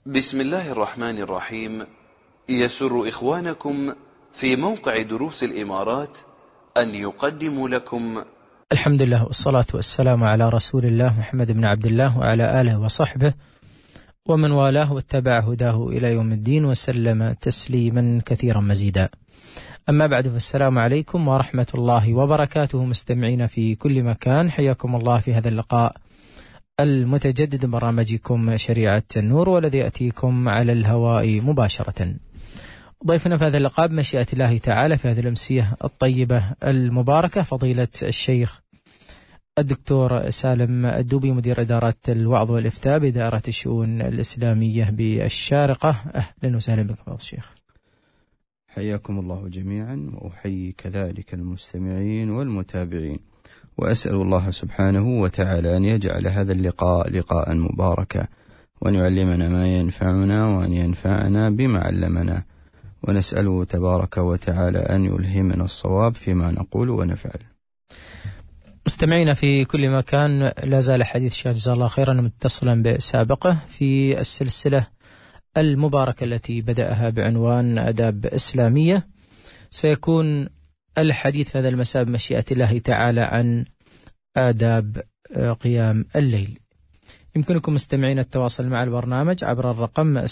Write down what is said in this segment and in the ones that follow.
بسم الله الرحمن الرحيم. يسر إخوانكم في موقع دروس الإمارات أن يقدموا لكم الحمد لله والصلاة والسلام على رسول الله محمد بن عبد الله وعلى آله وصحبه ومن والاه واتبع هداه إلى يوم الدين وسلم تسليما كثيرا مزيدا. أما بعد، فالسلام عليكم ورحمة الله وبركاته. مستمعين في كل مكان، حياكم الله في هذا اللقاء المتجدد، برنامجكم شريعة النور، والذي يأتيكم على الهواء مباشرة. ضيفنا في هذا اللقاء بمشيئة الله تعالى في هذه الأمسية الطيبة المباركة فضيلة الشيخ الدكتور سالم الدوبي، مدير إدارة الوعظ والإفتاء بإدارة الشؤون الإسلامية بالشارقة. أهلا وسهلا بك فضيلة الشيخ. حياكم الله جميعا، وأحيي كذلك المستمعين والمتابعين، وأسأل الله سبحانه وتعالى أن يجعل هذا اللقاء لقاء مباركا، وأن يعلمنا ما ينفعنا، وأن ينفعنا بما علمنا، ونسأله تبارك وتعالى أن يلهمنا الصواب فيما نقول ونفعل. مستمعين في كل مكان، لا زال حديث الشيخ جزاه الله خيرا متصلا بسابقه في السلسلة المباركة التي بدأها بعنوان آداب إسلامية. سيكون الحديث في هذا المساء بمشيئة الله تعالى عن آداب قيام الليل. يمكنكم مستمعين التواصل مع البرنامج عبر الرقم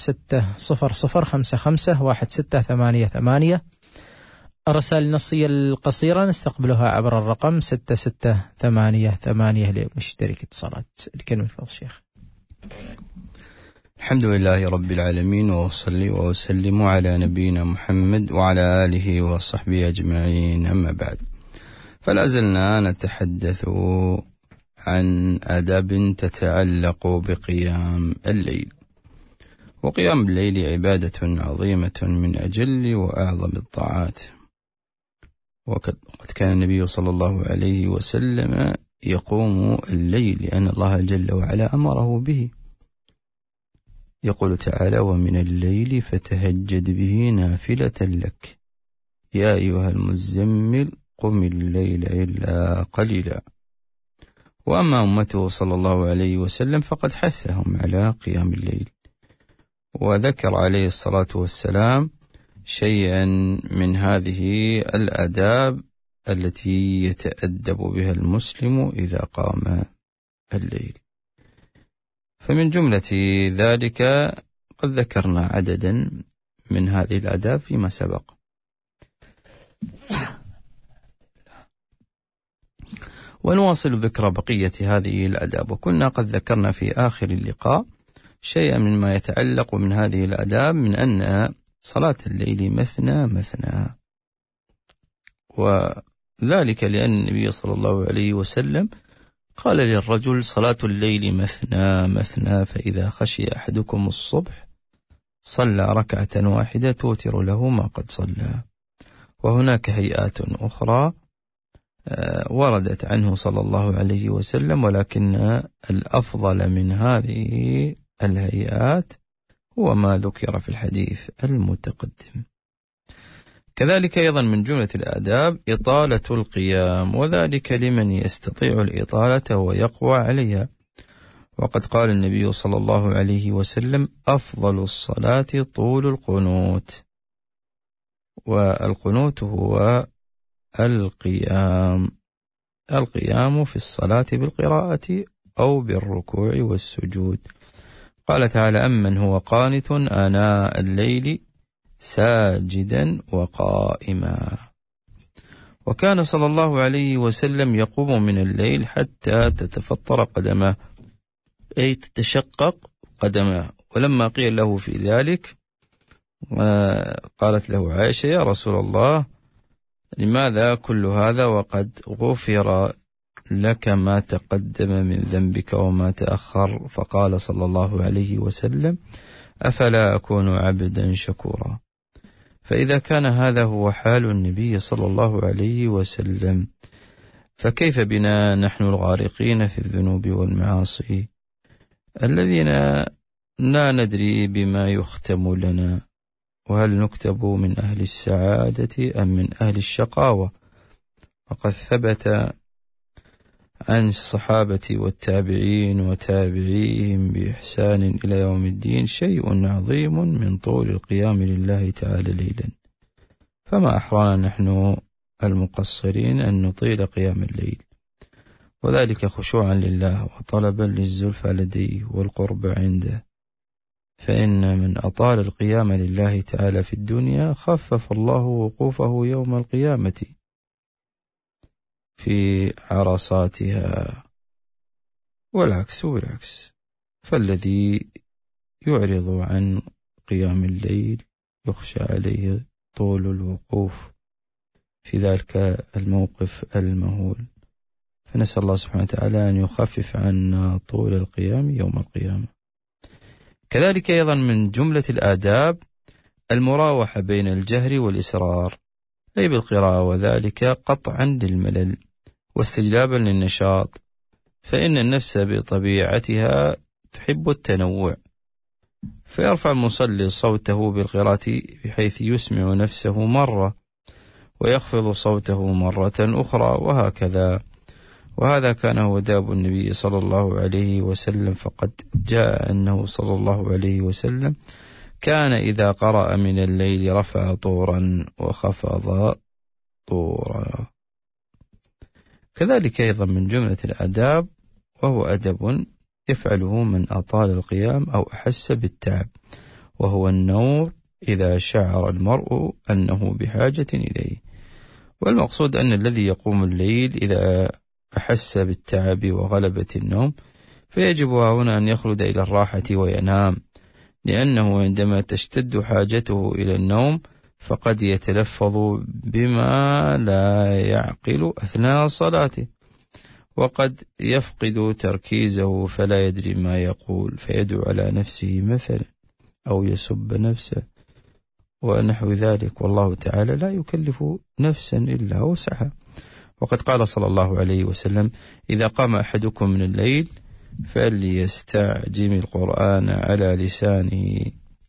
600551688. الرسائل النصية القصيرة نستقبلها عبر الرقم 6688 لمشترك اتصالات. الكلمة فضل الشيخ. الحمد لله رب العالمين، وأصلي وأسلم على نبينا محمد وعلى آله وصحبه أجمعين، أما بعد، فلا زلنا نتحدث عن آداب تتعلق بقيام الليل. وقيام الليل عبادة عظيمة من أجل وأعظم الطاعات، وقد كان النبي صلى الله عليه وسلم يقوم الليل لأن الله جل وعلا أمره به. يقول تعالى: ومن الليل فتهجد به نافلة لك يا أيها المزمل قم الليل إلا قليلا. وأما أمته صلى الله عليه وسلم فقد حثهم على قيام الليل، وذكر عليه الصلاة والسلام شيئا من هذه الآداب التي يتأدب بها المسلم إذا قام الليل. فمن جملة ذلك قد ذكرنا عددا من هذه الآداب فيما سبق، ونواصل ذكر بقية هذه الآداب. وكنا قد ذكرنا في آخر اللقاء شيئا مما يتعلق من هذه الآداب، من أن صلاة الليل مثنى مثنى، وذلك لأن النبي صلى الله عليه وسلم قال للرجل: صلاة الليل مثنى مثنى، فإذا خشي أحدكم الصبح صلى ركعة واحدة توتر له ما قد صلى. وهناك هيئات أخرى وردت عنه صلى الله عليه وسلم، ولكن الأفضل من هذه الهيئات هو ما ذكر في الحديث المتقدم. كذلك أيضا من جملة الآداب إطالة القيام، وذلك لمن يستطيع الإطالة ويقوى عليها. وقد قال النبي صلى الله عليه وسلم: أفضل الصلاة طول القنوت. والقنوت هو القيام في الصلاة بالقراءة أو بالركوع والسجود. قال تعالى: أمن هو قانت آناء الليل ساجدا وقائما. وكان صلى الله عليه وسلم يقوم من الليل حتى تتفطر قدمه، أي تتشقق قدمه. ولما قيل له في ذلك قالت له عائشة: يا رسول الله، لماذا كل هذا وقد غفر لك ما تقدم من ذنبك وما تأخر؟ فقال صلى الله عليه وسلم: أفلا أكون عبدا شكورا. فإذا كان هذا هو حال النبي صلى الله عليه وسلم، فكيف بنا نحن الغارقين في الذنوب والمعاصي، الذين لا ندري بما يختم لنا، وهل نكتب من أهل السعادة أم من أهل الشقاوة؟ وقد ثبت عن الصحابة والتابعين وتابعيهم بإحسان إلى يوم الدين شيء عظيم من طول القيام لله تعالى ليلا، فما أحرانا نحن المقصرين أن نطيل قيام الليل، وذلك خشوعا لله وطلبا للزلفى لديه والقرب عنده، فإن من أطال القيام لله تعالى في الدنيا خفف الله وقوفه يوم القيامة في عرصاتها، والعكس، فالذي يعرض عن قيام الليل يخشى عليه طول الوقوف في ذلك الموقف المهول، فنسأل الله سبحانه وتعالى أن يخفف عنا طول القيام يوم القيامة. كذلك أيضا من جملة الآداب المراوحة بين الجهر والإسرار، أي بالقراءة، وذلك قطعا للملل واستجلابا للنشاط، فإن النفس بطبيعتها تحب التنوع، فيرفع المصلي صوته بالقراءة بحيث يسمع نفسه مرة ويخفض صوته مرة أخرى وهكذا. وهذا كان هو داب النبي صلى الله عليه وسلم، فقد جاء أنه صلى الله عليه وسلم كان إذا قرأ من الليل رفع طورا وخفض طورا. كذلك أيضا من جملة الآداب، وهو أدب يفعله من أطال القيام أو أحس بالتعب، وهو النوم إذا شعر المرء أنه بحاجة إليه. والمقصود أن الذي يقوم الليل إذا أحس بالتعب وغلبة النوم فيجب هنا أن يخلد إلى الراحة وينام، لأنه عندما تشتد حاجته إلى النوم فقد يتلفظ بما لا يعقل أثناء صلاته، وقد يفقد تركيزه فلا يدري ما يقول، فيدعو على نفسه مثلا أو يسب نفسه ونحو ذلك، والله تعالى لا يكلف نفسا إلا وسعها. وقد قال صلى الله عليه وسلم: إذا قام أحدكم من الليل فليستعجم القرآن على لسانه،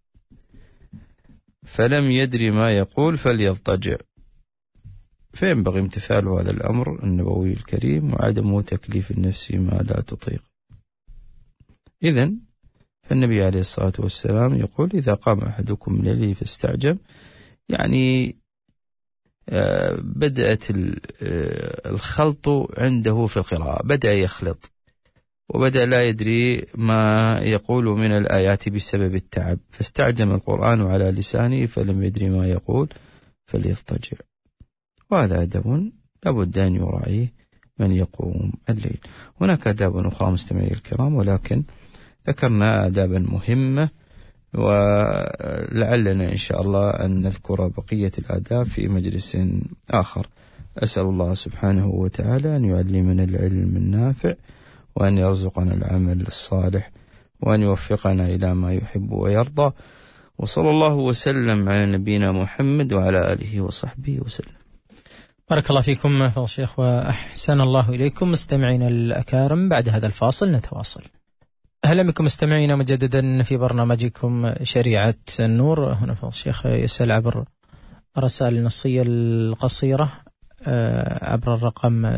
فلم يدري ما يقول فليضطجع. فينبغي امتثال هذا الأمر النبوي الكريم وعدم تكليف النفس ما لا تطيق. إذن فالنبي عليه الصلاة والسلام يقول: إذا قام أحدكم من الليل فاستعجم، يعني بدأت الخلط عنده في القراءة، بدأ يخلط وبدأ لا يدري ما يقول من الآيات بسبب التعب، فاستعجم القرآن على لسانه فلم يدري ما يقول فليضطجع. وهذا أدب لابد أن يراعيه من يقوم الليل. هناك آداب أخرى مستمعي الكرام، ولكن ذكرنا آدابا مهمة، ولعلنا إن شاء الله أن نذكر بقية الآداب في مجلس آخر. أسأل الله سبحانه وتعالى أن يعلمنا العلم النافع، وأن يرزقنا العمل الصالح، وأن يوفقنا إلى ما يحب ويرضى. وصلى الله وسلم على نبينا محمد وعلى آله وصحبه وسلم. بارك الله فيكم فضل الشيخ وأحسن الله إليكم. مستمعين الأكارم، بعد هذا الفاصل نتواصل. أهلا بكم مستمعينا مجددا في برنامجكم شريعة النور. هنا فضل الشيخ يسأل عبر الرسائل النصية القصيرة عبر الرقم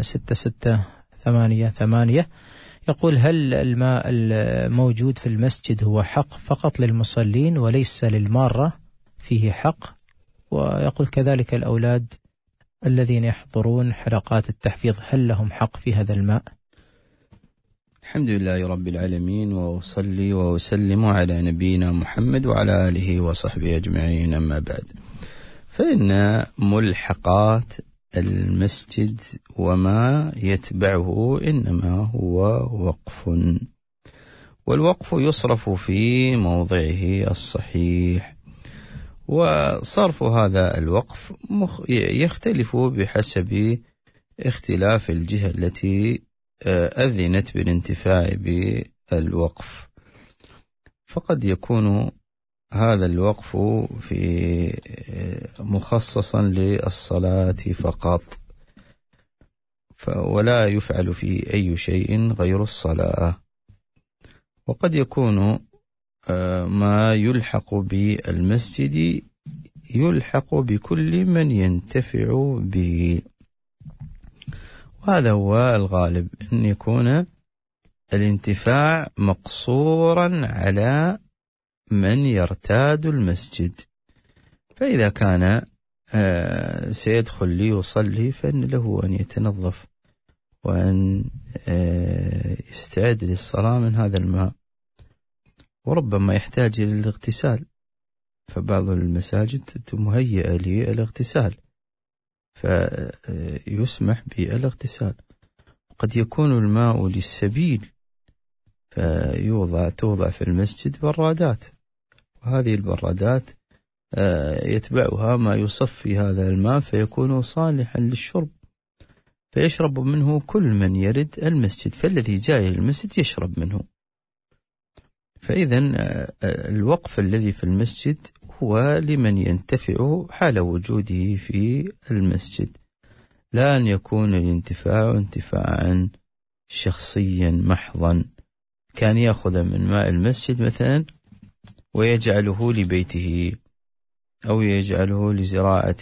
6688، يقول: هل الماء الموجود في المسجد هو حق فقط للمصلين وليس للمارة فيه حق؟ ويقول كذلك الأولاد الذين يحضرون حلقات التحفيظ هل لهم حق في هذا الماء؟ الحمد لله رب العالمين، وأصلي وأسلم على نبينا محمد وعلى آله وصحبه أجمعين، أما بعد، فإن ملحقات المسجد وما يتبعه إنما هو وقف، والوقف يصرف في موضعه الصحيح، وصرف هذا الوقف يختلف بحسب اختلاف الجهة التي أذنت بالانتفاع بالوقف. فقد يكون هذا الوقف في مخصصا للصلاة فقط، ولا يفعل فيه أي شيء غير الصلاة. وقد يكون ما يلحق بالمسجد يلحق بكل من ينتفع به، وهذا هو الغالب، أن يكون الانتفاع مقصورا على من يرتاد المسجد. فإذا كان سيدخل ليصلي فإن له أن يتنظف وأن يستعد للصلاة من هذا الماء، وربما يحتاج إلى الاغتسال، فبعض المساجد مهيئة للاغتسال فيسمح بالاغتسال. قد يكون الماء للسبيل توضع في المسجد برادات، وهذه البرادات يتبعها ما يصفي هذا الماء فيكون صالحا للشرب، فيشرب منه كل من يرد المسجد، فالذي جاي للمسجد يشرب منه. فإذا الوقف الذي في المسجد هو لمن ينتفع حال وجوده في المسجد، لا أن يكون الانتفاع انتفاعا شخصيا محضا، كان يأخذ من ماء المسجد مثلا ويجعله لبيته، أو يجعله لزراعة،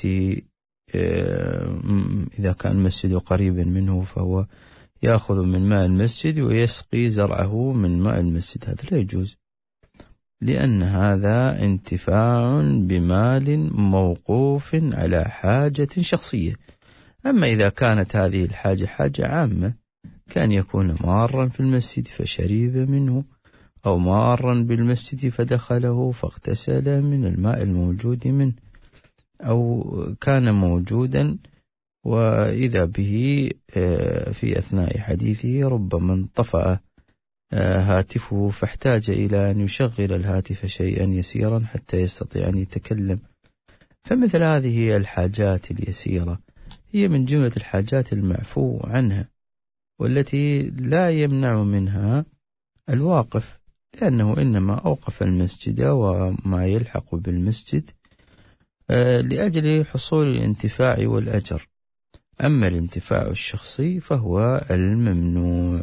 إذا كان المسجد قريبا منه فهو يأخذ من ماء المسجد ويسقي زرعه من ماء المسجد، هذا لا يجوز، لأن هذا انتفاع بمال موقوف على حاجة شخصية. أما إذا كانت هذه الحاجة حاجة عامة، كان يكون مارا في المسجد فشرب منه، أو مارا بالمسجد فدخله فاغتسل من الماء الموجود منه، أو كان موجودا وإذا به في أثناء حديثه ربما انطفأ هاتفه فاحتاج إلى أن يشغل الهاتف شيئا يسيرا حتى يستطيع أن يتكلم. فمثل هذه الحاجات اليسيرة هي من جملة الحاجات المعفو عنها، والتي لا يمنع منها الواقف، لأنه إنما أوقف المسجد وما يلحق بالمسجد لأجل حصول الانتفاع والأجر. أما الانتفاع الشخصي فهو الممنوع.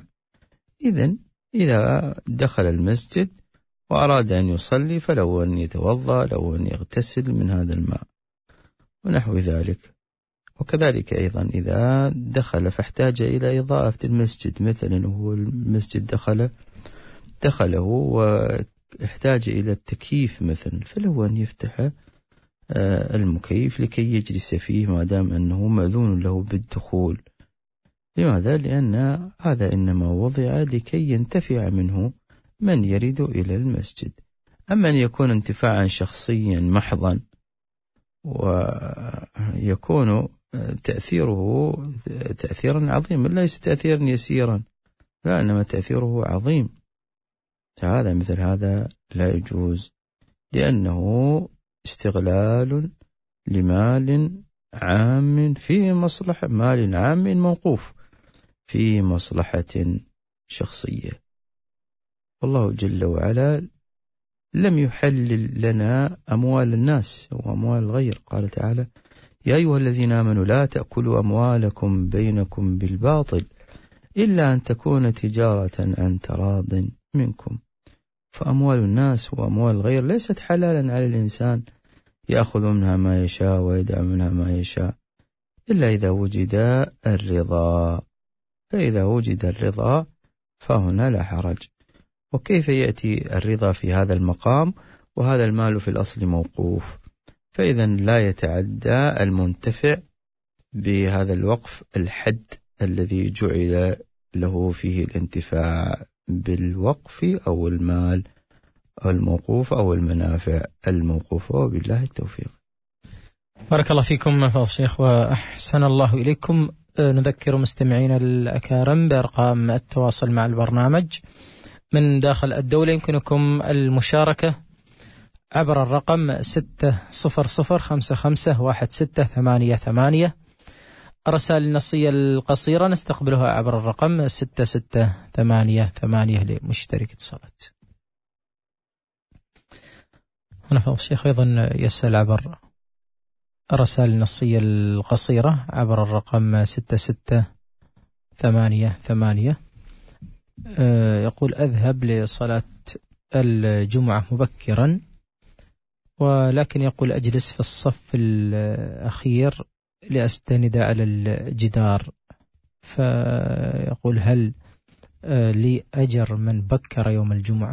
إذا دخل المسجد وأراد أن يصلي فلو أن يتوضأ، لو أن يغتسل من هذا الماء ونحو ذلك. وكذلك أيضا إذا دخل فاحتاج إلى إضاءة المسجد، مثلا هو المسجد دخله واحتاج إلى التكييف مثلا، فلو أن يفتح المكيف لكي يجلس فيه ما دام أنه مأذون له بالدخول. لماذا؟ لأن هذا إنما وضع لكي ينتفع منه من يريد إلى المسجد. أما أن يكون انتفاعا شخصيا محضا ويكون تأثيره تأثيرا عظيما، ليس تأثيرا يسيرا، لا، إنما تأثيره عظيم، فهذا مثل هذا لا يجوز، لأنه استغلال لمال عام في مصلحة، مال عام موقوف في مصلحة شخصية. والله جل وعلا لم يحلل لنا أموال الناس وأموال الغير، قال تعالى: يا أيها الذين آمنوا لا تأكلوا أموالكم بينكم بالباطل إلا أن تكون تجارة عن تراض منكم. فأموال الناس وأموال الغير ليست حلالا على الإنسان يأخذ منها ما يشاء ويدع منها ما يشاء، إلا إذا وجد الرضا. فإذا وجد الرضا فهنا لا حرج. وكيف يأتي الرضا في هذا المقام وهذا المال في الأصل موقوف؟ فإذا لا يتعدى المنتفع بهذا الوقف الحد الذي جعل له فيه الانتفاع بالوقف أو المال الموقوف أو المنافع الموقوفة، وبالله التوفيق. بارك الله فيكم فضل الشيخ وأحسن الله إليكم. نذكر مستمعين الأكارم بأرقام التواصل مع البرنامج من داخل الدولة. يمكنكم المشاركة عبر الرقم 600551688. الرسائل النصية القصيرة نستقبلها عبر الرقم 6688 لمشترك اتصالات. هنا فضل الشيخ أيضا يسأل عبر الرسائل النصية القصيرة عبر الرقم 6688. يقول: أذهب لصلاة الجمعة مبكرا، ولكن يقول أجلس في الصف الأخير لأستند على الجدار فيقول هل لي أجر من بكر يوم الجمعة؟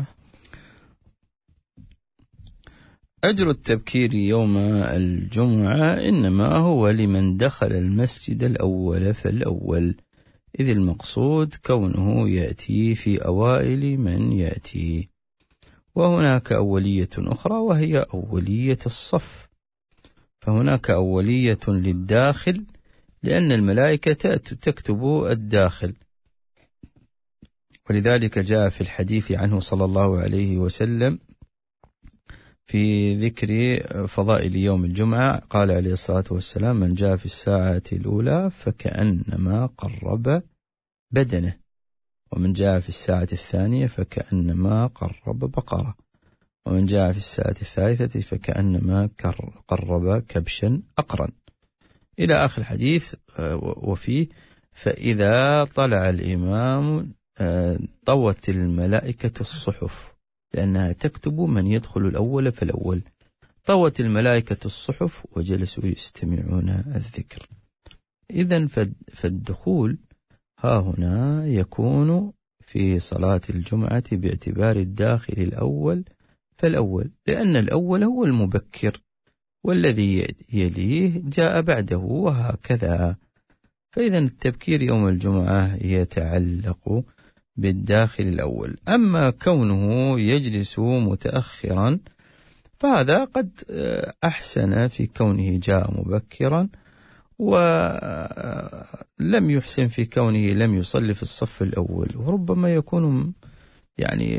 أجر التبكير يوم الجمعة إنما هو لمن دخل المسجد الأول فالأول، إذ المقصود كونه يأتي في أوائل من يأتي. وهناك أولية أخرى وهي أولية الصف، فهناك أولية للداخل لأن الملائكة تكتب الداخل، ولذلك جاء في الحديث عنه صلى الله عليه وسلم في ذكر فضائل يوم الجمعة قال عليه الصلاة والسلام: من جاء في الساعة الأولى فكأنما قرب بدنه، ومن جاء في الساعة الثانية فكأنما قرب بقرة، ومن جاء في الساعة الثالثة فكأنما قرب كبشا أقرا، إلى آخر الحديث. وفيه: فإذا طلع الإمام طوت الملائكة الصحف، لأنها تكتب من يدخل الأول فالأول، طوت الملائكة الصحف وجلسوا يستمعون الذكر. إذن فالدخول ها هنا يكون في صلاة الجمعة باعتبار الداخل الأول فالأول، لأن الأول هو المبكر والذي يليه جاء بعده وهكذا. فإذا التبكير يوم الجمعة يتعلق بالداخل الأول. أما كونه يجلس متأخرا فهذا قد أحسن في كونه جاء مبكرا، ولم يحسن في كونه لم يصلي في الصف الأول، وربما يكون يعني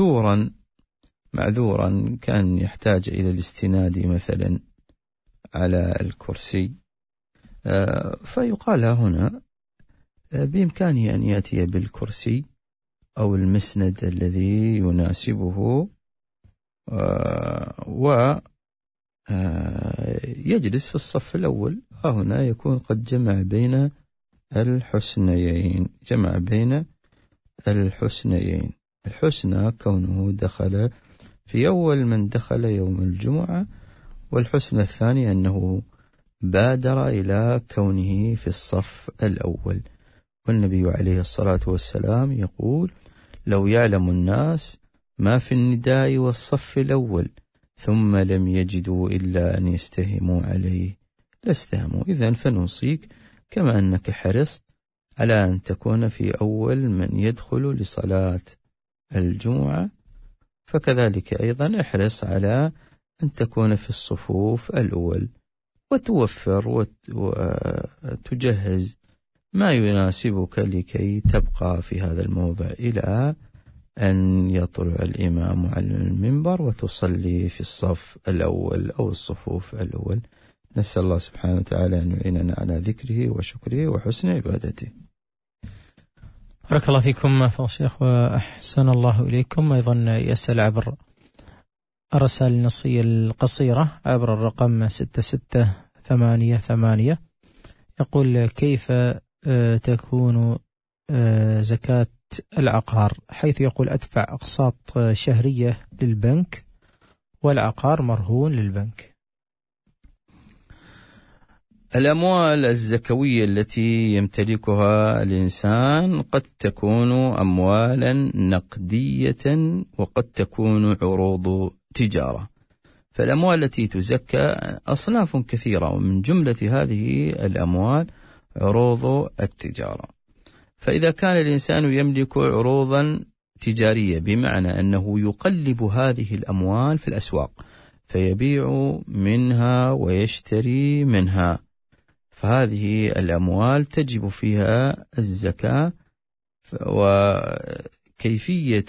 معذورا كان يحتاج إلى الاستناد مثلا على الكرسي، فيقال هنا بإمكانه أن يأتي بالكرسي أو المسند الذي يناسبه ويجلس في الصف الأول. هنا يكون قد جمع بين الحسنيين، الحسنى كونه دخل في أول من دخل يوم الجمعة، والحسنى الثاني أنه بادر إلى كونه في الصف الأول. والنبي عليه الصلاة والسلام يقول: لو يعلم الناس ما في النداء والصف الأول ثم لم يجدوا إلا أن يستهموا عليه لاستهموا. إذن فنوصيك كما أنك حرصت على أن تكون في أول من يدخل لصلاة الجمعة، فكذلك أيضا احرص على أن تكون في الصفوف الأول، وتوفر وتجهز ما يناسبك لكي تبقى في هذا الموضع إلى أن يطلع الإمام على المنبر وتصلي في الصف الأول أو الصفوف الأول. نسأل الله سبحانه وتعالى أن يعيننا على ذكره وشكره وحسن عبادته. بارك الله فيكم فضل الشيخ وأحسن الله إليكم. أيضا يسأل عبر الرسائل النصية القصيرة عبر الرقم 6688، يقول: كيف تكون زكاة العقار، حيث يقول أدفع أقساط شهرية للبنك والعقار مرهون للبنك؟ الأموال الزكوية التي يمتلكها الإنسان قد تكون أموالا نقدية وقد تكون عروض تجارة. فالأموال التي تزكى أصناف كثيرة، ومن جملة هذه الأموال عروض التجارة. فإذا كان الإنسان يملك عروضا تجارية بمعنى أنه يقلب هذه الأموال في الأسواق فيبيع منها ويشتري منها، فهذه الأموال تجب فيها الزكاة. وكيفية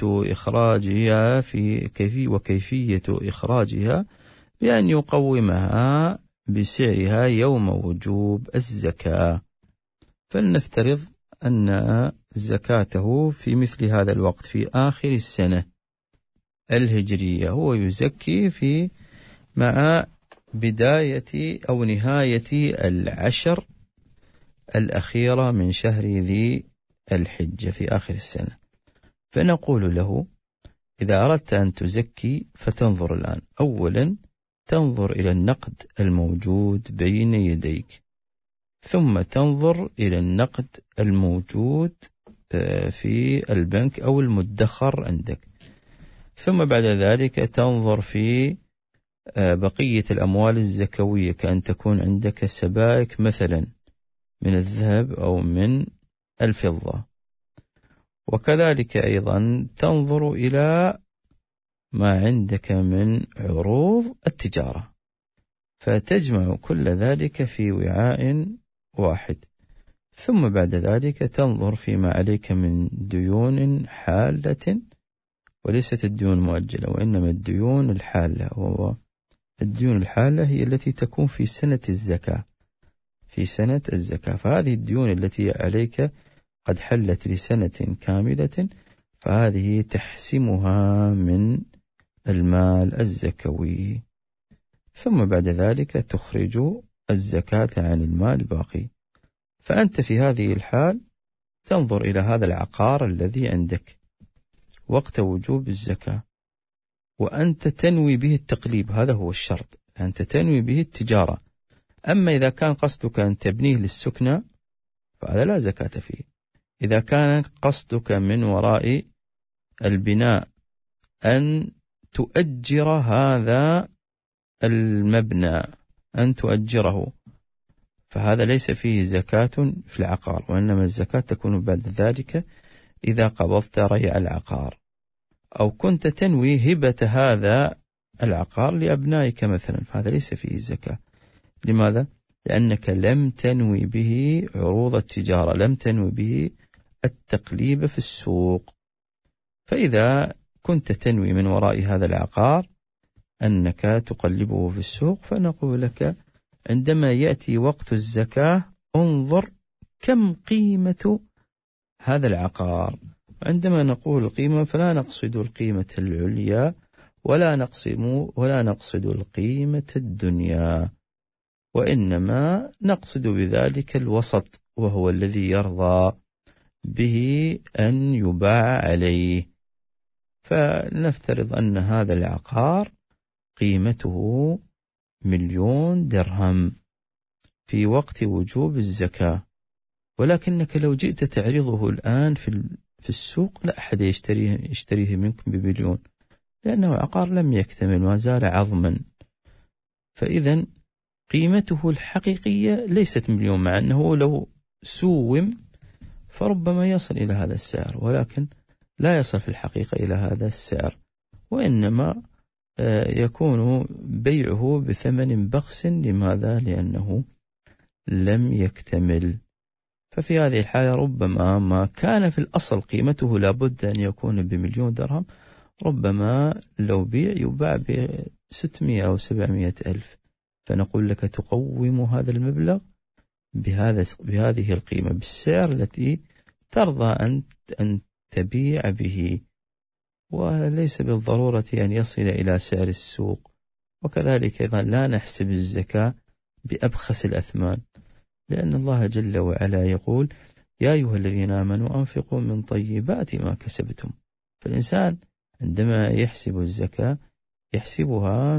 إخراجها بأن يقومها بسعرها يوم وجوب الزكاة. فلنفترض أن زكاته في مثل هذا الوقت في آخر السنة الهجرية، هو يزكي مع بداية أو نهاية العشر الأخيرة من شهر ذي الحجة في آخر السنة. فنقول له: إذا أردت أن تزكي فتنظر الآن، أولا تنظر إلى النقد الموجود بين يديك، ثم تنظر إلى النقد الموجود في البنك أو المدخر عندك، ثم بعد ذلك تنظر في بقية الأموال الزكوية، كأن تكون عندك سبائك مثلا من الذهب أو من الفضة، وكذلك أيضا تنظر إلى ما عندك من عروض التجارة، فتجمع كل ذلك في وعاء واحد. ثم بعد ذلك تنظر فيما عليك من ديون حالة، وليست الديون المؤجلة وإنما الديون الحالة، الديون الحالة هي التي تكون في سنة الزكاة، في سنة الزكاة. فهذه الديون التي عليك قد حلت لسنة كاملة، فهذه تحسمها من المال الزكوي، ثم بعد ذلك تخرج الزكاة عن المال الباقي. فأنت في هذه الحال تنظر إلى هذا العقار الذي عندك وقت وجوب الزكاة، وأنت تنوي به التقليب، هذا هو الشرط، أنت تنوي به التجارة. أما إذا كان قصدك أن تبنيه للسكنى فهذا لا زكاة فيه. إذا كان قصدك من وراء البناء أن تؤجر هذا المبنى، أن تؤجره، فهذا ليس فيه زكاة في العقار، وإنما الزكاة تكون بعد ذلك إذا قبضت ريع العقار، أو كنت تنوي هبة هذا العقار لأبنائك مثلا، فهذا ليس فيه زكاة. لماذا؟ لأنك لم تنوي به عروض التجارة، لم تنوي به التقليب في السوق. فإذا كنت تنوي من وراء هذا العقار أنك تقلبه في السوق، فنقول لك عندما يأتي وقت الزكاة انظر كم قيمة هذا العقار. عندما نقول القيمة فلا نقصد القيمة العليا ولا نقصد القيمة الدنيا، وإنما نقصد بذلك الوسط، وهو الذي يرضى به أن يباع عليه. فنفترض أن هذا العقار قيمته 1,000,000 درهم في وقت وجوب الزكاة، ولكنك لو جئت تعرضه الآن في السوق لا أحد يشتريه منكم ب1,000,000، لأنه عقار لم يكتمل ما زال عظما. فإذا قيمته الحقيقية ليست 1,000,000، مع أنه لو سوم فربما يصل إلى هذا السعر، ولكن لا يصل في الحقيقة إلى هذا السعر، وإنما يكون بيعه بثمن بخس. لماذا؟ لأنه لم يكتمل. ففي هذه الحالة ربما ما كان في الأصل قيمته لابد أن يكون ب1,000,000 درهم، ربما لو يباع ب600 أو 700 ألف، فنقول لك تقوم هذا المبلغ بهذه القيمة بالسعر التي ترضى أن تبيع به، وليس بالضرورة أن يصل إلى سعر السوق. وكذلك أيضا لا نحسب الزكاة بأبخس الأثمان، لأن الله جل وعلا يقول يا أيها الذين آمنوا أنفقوا من طيبات ما كسبتم. فالإنسان عندما يحسب الزكاة يحسبها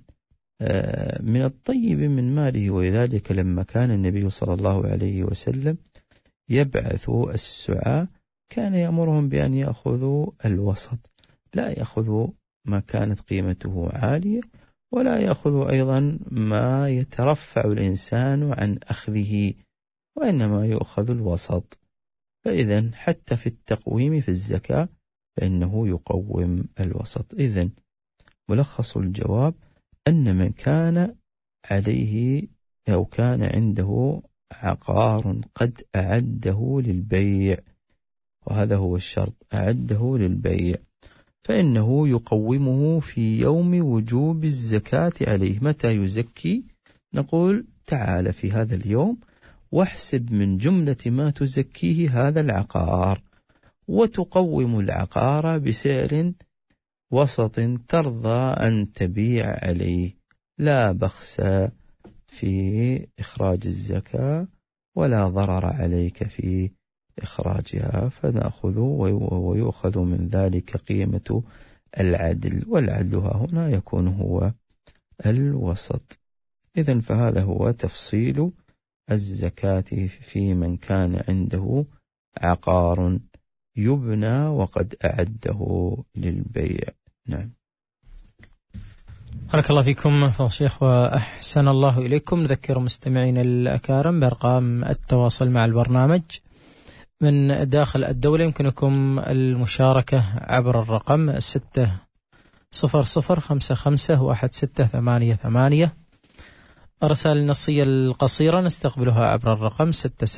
من الطيب من ماله. ولذلك لما كان النبي صلى الله عليه وسلم يبعث السعاة كان يأمرهم بأن يأخذوا الوسط، لا يأخذوا ما كانت قيمته عالية، ولا يأخذ أيضا ما يترفع الإنسان عن أخذه، وإنما يأخذ الوسط. فإذا حتى في التقويم في الزكاة فإنه يقوم الوسط. إذن ملخص الجواب أن من كان عليه أو كان عنده عقار قد أعده للبيع، وهذا هو الشرط، أعده للبيع، فإنه يقومه في يوم وجوب الزكاة عليه. متى يزكي؟ نقول تعال في هذا اليوم واحسب من جملة ما تزكيه هذا العقار، وتقوم العقار بسعر وسط ترضى أن تبيع عليه، لا بخس في إخراج الزكاة ولا ضرر عليك في إخراجها، فنأخذ ويؤخذ من ذلك قيمة العدل، والعدل هنا يكون هو الوسط. إذن فهذا هو تفصيل الزكاة في من كان عنده عقار يبنى وقد أعده للبيع. نعم. بارك الله فيكم فضل الشيخ وأحسن الله إليكم. نذكر مستمعين الأكارم بأرقام التواصل مع البرنامج من داخل الدولة. يمكنكم المشاركة عبر الرقم 600551688. الرسائل النصية القصيرة نستقبلها عبر الرقم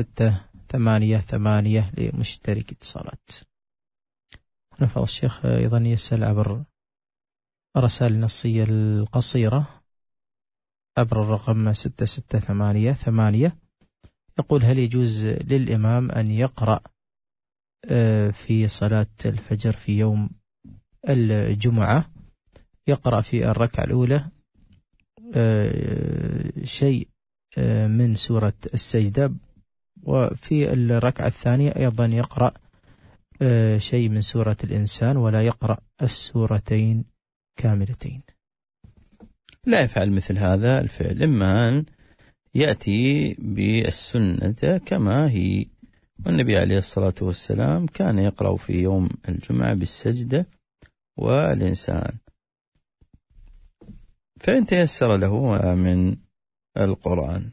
6688 لمشترك اتصالات. فضل الشيخ أيضا يسأل عبر الرسائل النصية القصيرة عبر الرقم 6688. يقول: هل يجوز للإمام أن يقرأ في صلاة الفجر في يوم الجمعة، يقرأ في الركعة الأولى شيء من سورة السجدة، وفي الركعة الثانية أيضا يقرأ شيء من سورة الإنسان، ولا يقرأ السورتين كاملتين؟ لا يفعل مثل هذا الفعل، إما أن يأتي بالسنة كما هي، والنبي عليه الصلاة والسلام كان يقرأ في يوم الجمعة بالسجدة والإنسان، فإن تيسر له من القرآن.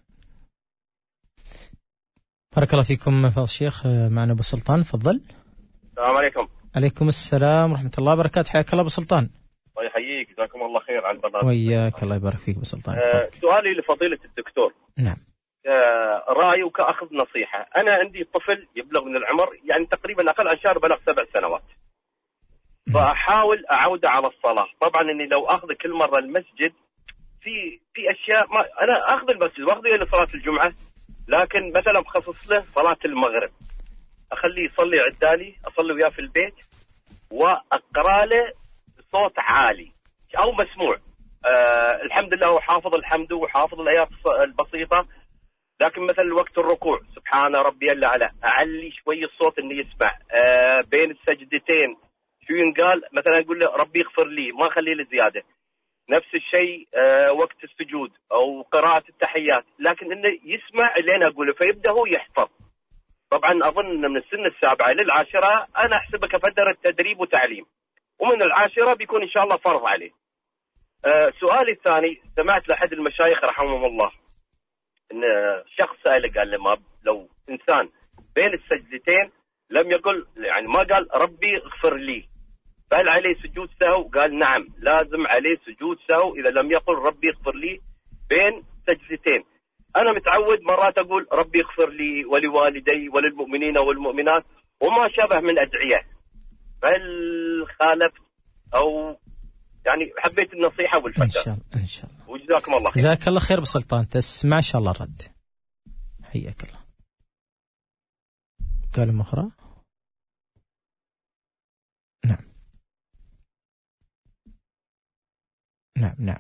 بارك الله فيكم فضل الشيخ. معنا أبو سلطان، تفضل. السلام عليكم. عليكم السلام ورحمة الله وبركاته. حياك الله أبو سلطان. الله يحييك، جزاكم الله خير على البرنامج. وياك، الله يبارك فيك أبو سلطان. سؤالي لفضيلة الدكتور. نعم. رأي وكأخذ نصيحة. أنا عندي طفل يبلغ من العمر يعني تقريبا أقل عن شهر، بلغ 7 سنوات. فأحاول أعوده على الصلاة. طبعا إني لو أخذ كل مرة المسجد في أشياء ما أنا أخذ المسجد وأخذه إلى صلاة الجمعة، لكن مثلا بخصص له صلاة المغرب أخليه يصلي عدالي، أصلي وياه في البيت وأقرأ له بصوت عالي أو مسموع. الحمد لله هو حافظ الحمد وحافظ الآيات البسيطة، لكن مثلا وقت الركوع سبحان ربي الأعلى أعلي شوي الصوت إنه يسمع. بين السجدتين شو ينقال مثلا أقول له ربي اغفر لي، ما أخليه له زيادة. نفس الشيء وقت السجود أو قراءة التحيات، لكن إنه يسمع اللي أنا أقوله فيبدأ هو يحفظ. طبعا أظن من السن 7 إلى 10 أنا أحسبه كفترة تدريب وتعليم، ومن 10 بيكون إن شاء الله فرض عليه. سؤالي الثاني، سمعت لأحد المشايخ رحمهم الله إن شخص سائل قال لما لو إنسان بين السجدتين لم يقل يعني ما قال ربي اغفر لي، فهل عليه سجود سهو؟ قال نعم لازم عليه سجود سهو إذا لم يقل ربي اغفر لي بين سجدتين. أنا متعود مرات أقول ربي اغفر لي ولوالدي وللمؤمنين والمؤمنات وما شابه من أدعية، هل خالفت أو يعني حبيت النصيحة والفتوى؟ إن شاء الله إن شاء الله. وجزاكم الله خير. جزاك الله خير بسلطان، تسمع إن شاء الله الرد. حياك الله. كلمة أخرى. نعم نعم نعم.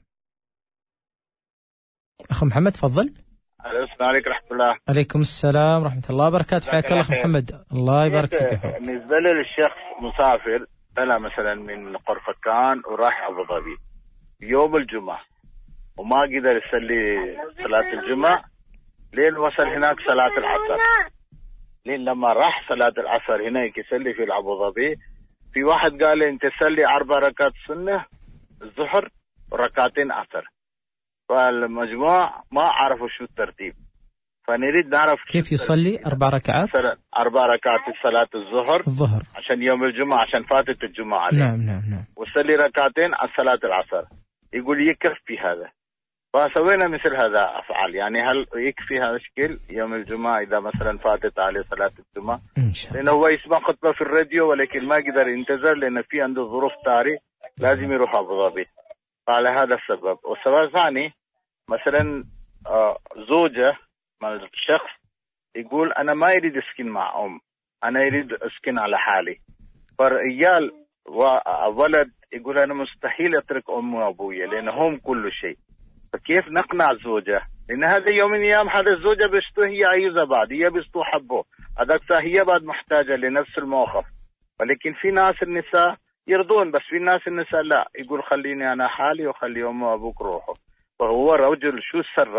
أخ محمد تفضل. السلام عليكم ورحمة الله. عليكم السلام ورحمة الله وبركاته. حياك الله أخ محمد، الله يبارك فيك. بالنسبة للشخص مسافر طلع مثلا من قرفكان وراح أبو ظبي يوم الجمعة وما قدر يصلي صلاة الجمعة لين وصل هناك صلاة العصر، لين لما راح صلاة العصر هناك يصلي في أبو ظبي، في واحد قال أنت تصلي 4 ركعات سنة الظهر وركعتين عصر، فالمجموع ما عرفوا شو الترتيب، فنريد نعرف كيف يصلي 4 ركعات 4 ركعات صلاة الظهر عشان يوم الجمعة عشان فاتت الجمعة عليه. نعم. وصلي ركعتين على صلاة العصر، يقول يكفي هذا. فسوينا مثل هذا أفعال، يعني هل يكفي هذا الشكل يوم الجمعة إذا مثلا فاتت عليه صلاة الجمعة؟ إن شاء الله. لأنه هو يسمع خطبة في الراديو ولكن ما قدر ينتظر لأنه في عنده ظروف طارئ لازم يروح أبو ظبي، فعلى هذا السبب. والسبب الثاني مثلا زوجة من الشخص يقول أنا ما يريد أسكن مع أنا يريد أسكن على حالي، فرجال وولد يقول أنا مستحيل أترك أمي وأبويا لأنهم كل شيء، فكيف نقنع الزوجة؟ لأن هذا يوم من الأيام هذا الزوجة بيشتو هي عايزة بعد، هي بيشتو حبه هذاك هي بعد محتاجة لنفس الموقف، ولكن في ناس النساء يرضون، بس في ناس النساء لا، يقول خليني أنا حالي وخلي أمي وأبوك روحوا. وهو رجل شو تصرف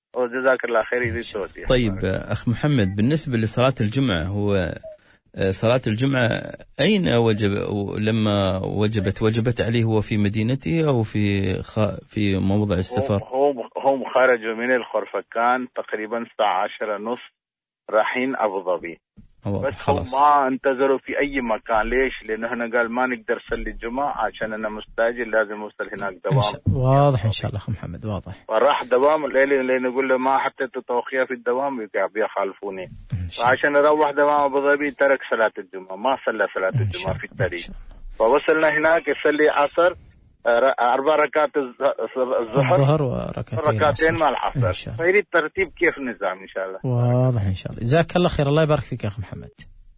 وجزاك الله خير. يزيد توضيح. طيب أخ محمد، بالنسبة لصلاة الجمعة، هو صلاة الجمعة أين لما وجبت عليه؟ هو في مدينته أو في موضع السفر؟ هم خرجوا من الخرفكان تقريبا الساعة 10:30 رايحين أبو ظبي، بس خلاص. هم ما انتظروا في أي مكان. ليش؟ لأنه هنا قال ما نقدر نصلي الجمعة عشان أنا مستعجل، لازم أوصل هناك دوام. واضح إن شاء الله أخ محمد، واضح. فراح دوام الليل، لأن يقول له ما حطيت توقيع في الدوام بيخالفوني، فعشان يروح دوام أبو ظبي ترك صلاة الجمعة، ما صلى صلاة الجمعة في الطريق. فوصلنا هناك يصلي عصر 4 ركعات الظهر وركعتين مع العصر. فيريد ترتيب كيف النظام إن شاء الله. واضح إن شاء الله. جزاك الله خير، الله يبارك فيك يا أخ محمد.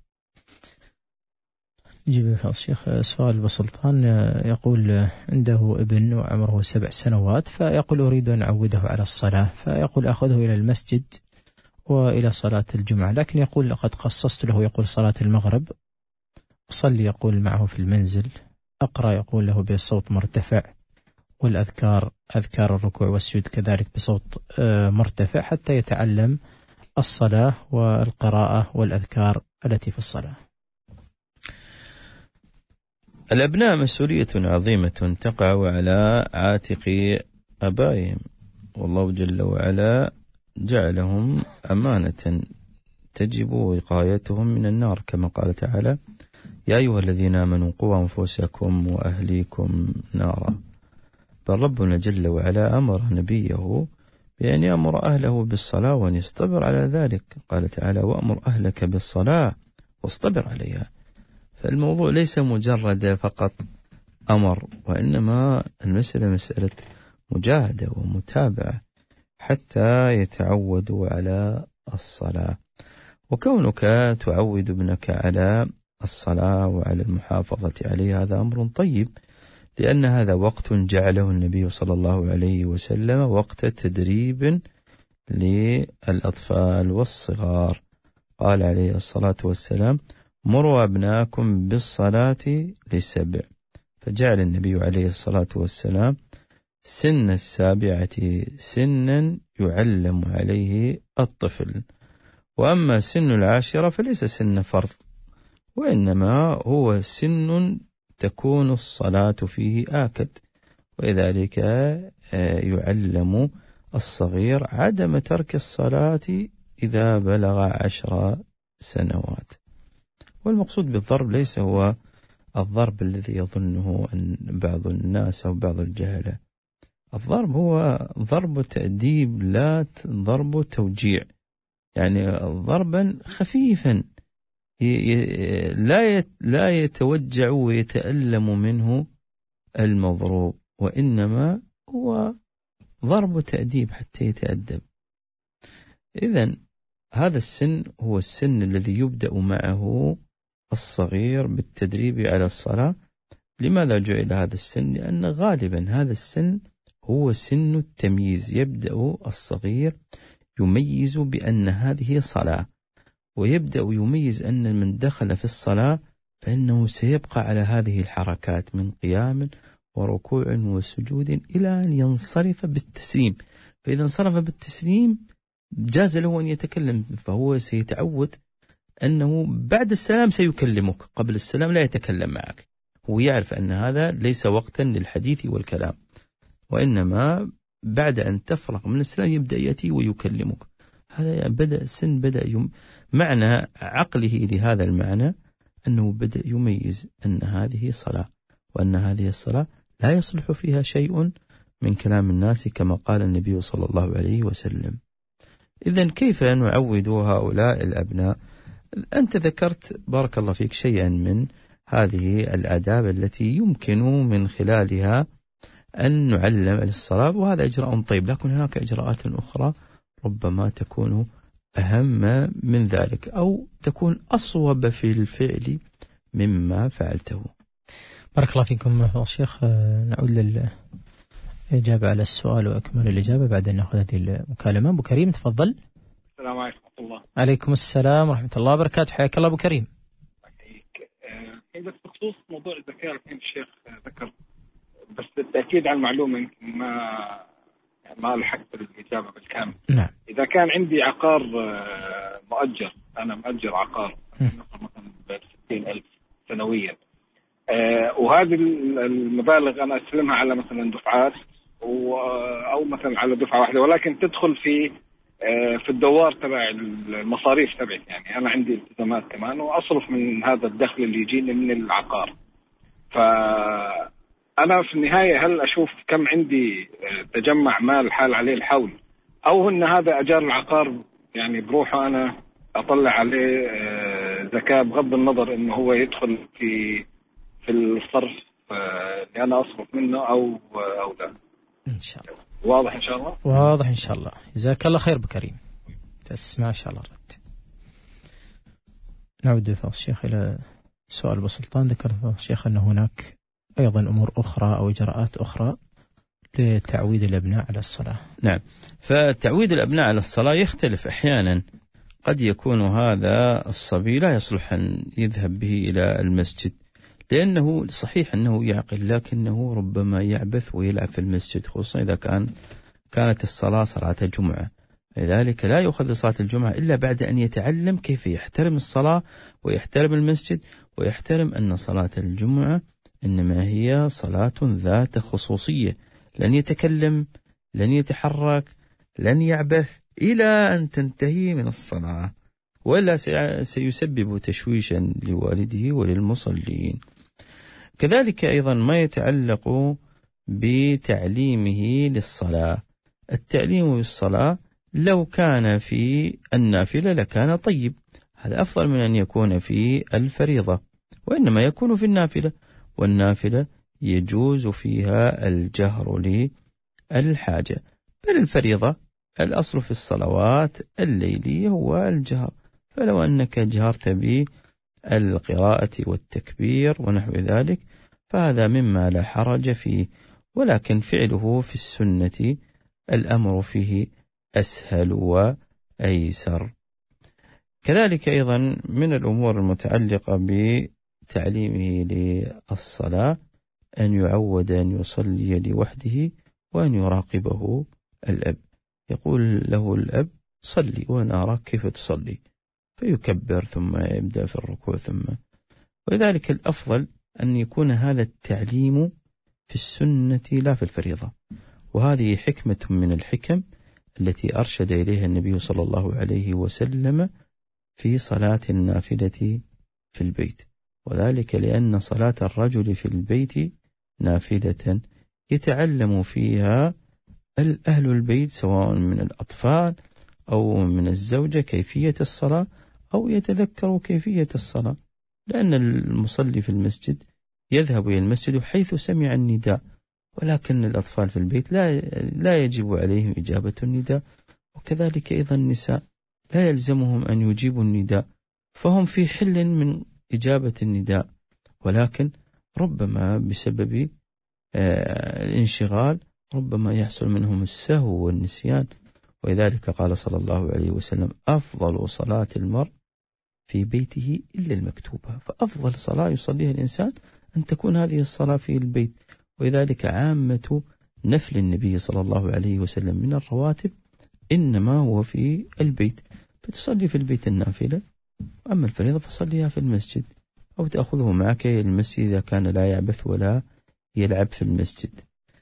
نجيب فضل الشيخ سؤال بسلطان، يقول عنده ابن وعمره 7 سنوات، فيقول أريد أن أعوده على الصلاة، فيقول أخذه إلى المسجد وإلى صلاة الجمعة، لكن يقول لقد خصصت له يقول صلاة المغرب، أصلي يقول معه في المنزل، أقرأ يقول له بصوت مرتفع، والأذكار أذكار الركوع والسجود كذلك بصوت مرتفع، حتى يتعلم الصلاة والقراءة والأذكار التي في الصلاة. الأبناء مسؤولية عظيمة تقع على عاتق أبائهم، والله جل وعلا جعلهم أمانة تجب وقايتهم من النار، كما قال تعالى: يا أيها الذين آمنوا قوا أنفسكم وأهليكم نارا. بل ربنا جل وعلا أمر نبيه بأن يأمر أهله بالصلاة وأن يصطبر على ذلك. قال تعالى: وأمر أهلك بالصلاة واصطبر عليها. فالموضوع ليس مجرد فقط أمر، وإنما المسألة مسألة مجاهدة ومتابعة حتى يتعودوا على الصلاة. وكونك تعود ابنك على الصلاة وعلى المحافظة عليها هذا أمر طيب، لأن هذا وقت جعله النبي صلى الله عليه وسلم وقت تدريب للأطفال والصغار. قال عليه الصلاة والسلام: مروا أبناءكم بالصلاة ل7. فجعل النبي عليه الصلاة والسلام سن 7 سنا يعلم عليه الطفل، وأما سن 10 فليس سن فرض، وإنما هو سن تكون الصلاة فيه آكد، ولذلك يعلم الصغير عدم ترك الصلاة إذا بلغ 10 سنوات. والمقصود بالضرب ليس هو الضرب الذي يظنه أن بعض الناس أو بعض الجهلة. الضرب هو ضرب تأديب، لا ضرب توجيع، يعني ضربا خفيفا لا يتوجع ويتألم منه المضروب، وإنما هو ضرب تأديب حتى يتأدب. إذن هذا السن هو السن الذي يبدأ معه الصغير بالتدريب على الصلاة. لماذا جعل هذا السن؟ لأن غالبا هذا السن هو سن التمييز، يبدأ الصغير يميز بأن هذه صلاة، ويبدأ يميز أن من دخل في الصلاة فإنه سيبقى على هذه الحركات من قيام وركوع وسجود إلى أن ينصرف بالتسليم. فإذا انصرف بالتسليم جاز له أن يتكلم، فهو سيتعود أنه بعد السلام سيكلمك، قبل السلام لا يتكلم معك. هو يعرف أن هذا ليس وقتا للحديث والكلام، وإنما بعد أن تفرغ من السلام يبدأ يأتي ويكلمك. هذا يعني بدأ معنى عقله لهذا المعنى أنه بدأ يميز أن هذه صلاة، وأن هذه الصلاة لا يصلح فيها شيء من كلام الناس، كما قال النبي صلى الله عليه وسلم. إذن كيف نعود هؤلاء الأبناء؟ أنت ذكرت بارك الله فيك شيئا من هذه الآداب التي يمكن من خلالها أن نعلم الصلاة، وهذا إجراء طيب، لكن هناك إجراءات أخرى ربما تكون أهم من ذلك أو تكون أصوب في الفعل مما فعلته. بارك الله فيكم يا شيخ. نعود للإجابة على السؤال وأكمل الإجابة بعد أن نأخذ هذه المكالمة. أبو كريم تفضل. السلام عليكم ورحمة الله. عليكم السلام ورحمة الله وبركاته. حياك الله أبو كريم. بس بخصوص موضوع الزكاة كان الشيخ ذكر، بس بالتأكيد على المعلومة يمكن ما له حق بالإجابة بالكامل. نعم. إذا كان عندي عقار مؤجر، أنا مؤجر عقار مثلا ب60,000 سنويا، وهذه المبالغ أنا أسلمها على مثلا دفعات أو مثلا على دفعة واحدة، ولكن تدخل في الدوار تبع المصاريف تبعي. يعني أنا عندي التزامات كمان وأصرف من هذا الدخل اللي يجيني من العقار. فأنا في النهاية هل أشوف كم عندي تجمع مال حال عليه الحول، أو إن هذا أجار العقار يعني بروحه أنا أطلع عليه زكاة بغض النظر إنه هو يدخل في الصرف اللي أنا أصرف منه أو لا؟ إن شاء الله واضح إن شاء الله. واضح إن شاء الله. جزاك الله خير بكريم، تسمع إن شاء الله رد. نعود فضل الشيخ إلى سؤال أبو سلطان. ذكر فضل الشيخ أن هناك أيضا أمور أخرى أو إجراءات أخرى لتعويد الأبناء على الصلاة. نعم. فتعويد الأبناء على الصلاة يختلف أحيانا. قد يكون هذا الصبي لا يصلح أن يذهب به إلى المسجد لأنه صحيح أنه يعقل، لكنه ربما يعبث ويلعب في المسجد، خصوصا إذا كانت الصلاة صلاة جمعة. لذلك لا يؤخذ لصلاة الجمعة إلا بعد أن يتعلم كيف يحترم الصلاة ويحترم المسجد ويحترم أن صلاة الجمعة إنما هي صلاة ذات خصوصية، لن يتكلم، لن يتحرك، لن يعبث إلى أن تنتهي من الصلاة، ولا سيسبب تشويشا لوالده وللمصلين. كذلك أيضا ما يتعلق بتعليمه للصلاة. التعليم بالصلاة لو كان في النافلة لكان طيب، هذا أفضل من أن يكون في الفريضة، وإنما يكون في النافلة، والنافلة يجوز فيها الجهر للحاجة، بل الفريضة الأصل في الصلوات الليلية هو الجهر. فلو أنك جهرت بالقراءة والتكبير ونحو ذلك فهذا مما لا حرج فيه، ولكن فعله في السنة الأمر فيه أسهل وأيسر. كذلك أيضا من الأمور المتعلقة بتعليمه للصلاة أن يعود أن يصلي لوحده وأن يراقبه الأب، يقول له الأب صلي وأنا أراك كيف تصلي، فيكبر ثم يبدأ في الركوع ولذلك الأفضل أن يكون هذا التعليم في السنة لا في الفريضة. وهذه حكمة من الحكم التي أرشد إليها النبي صلى الله عليه وسلم في صلاة النافلة في البيت، وذلك لأن صلاة الرجل في البيت نافلة يتعلم فيها أهل البيت سواء من الأطفال أو من الزوجة كيفية الصلاة أو يتذكر كيفية الصلاة، لأن المصلي في المسجد يذهب إلى المسجد حيث سمع النداء، ولكن الأطفال في البيت لا يجب عليهم إجابة النداء، وكذلك أيضا النساء لا يلزمهم أن يجيبوا النداء، فهم في حل من إجابة النداء، ولكن ربما بسبب الانشغال ربما يحصل منهم السهو والنسيان. ولذلك قال صلى الله عليه وسلم أفضل صلاة المرء في بيته إلا المكتوبة، فأفضل صلاة يصليها الإنسان أن تكون هذه الصلاة في البيت. ولذلك عامة نفل النبي صلى الله عليه وسلم من الرواتب إنما هو في البيت، فتصلي في البيت النافلة، أما الفريضة فصليها في المسجد أو تأخذه معك إلى المسجد إذا كان لا يعبث ولا يلعب في المسجد.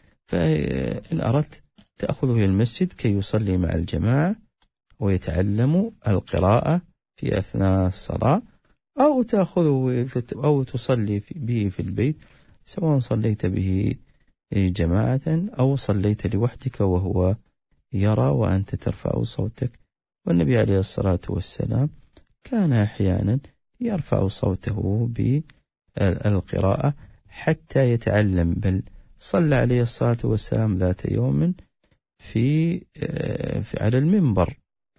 فإن أردت تأخذه إلى المسجد كي يصلي مع الجماعة ويتعلم القراءة في أثناء الصلاة، أو تأخذه أو تصلي به في البيت، سواء صليت به جماعة أو صليت لوحدك وهو يرى وأنت ترفع صوتك. والنبي عليه الصلاة والسلام كان أحيانا يرفع صوته بالقراءة حتى يتعلم، بل صلى عليه الصلاة والسلام ذات يوم على المنبر